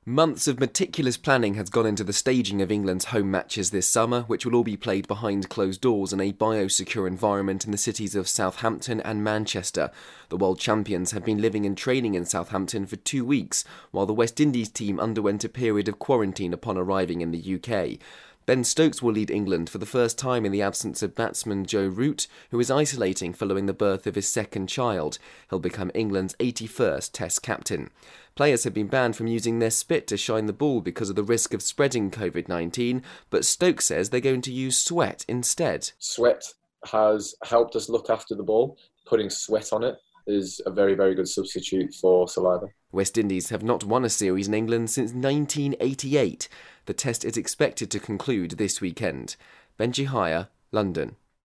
Months of meticulous planning has gone into the staging of England's home matches this summer, which will all be played behind closed doors in a biosecure environment in the cities of Southampton and Manchester. The world champions have been living and training in Southampton for 2 weeks, while the West Indies team underwent a period of quarantine upon arriving in the UK. Ben Stokes will lead England for the first time in the absence of batsman Joe Root, who is isolating following the birth of his second child. He'll become England's 81st Test captain. Players have been banned from using their spit to shine the ball because of the risk of spreading COVID-19, but Stokes says they're going to use sweat instead. Sweat has helped us look after the ball. Putting sweat on it is a very, very good substitute for saliva. West Indies have not won a series in England since 1988. The test is expected to conclude this weekend. Benji Hire, London.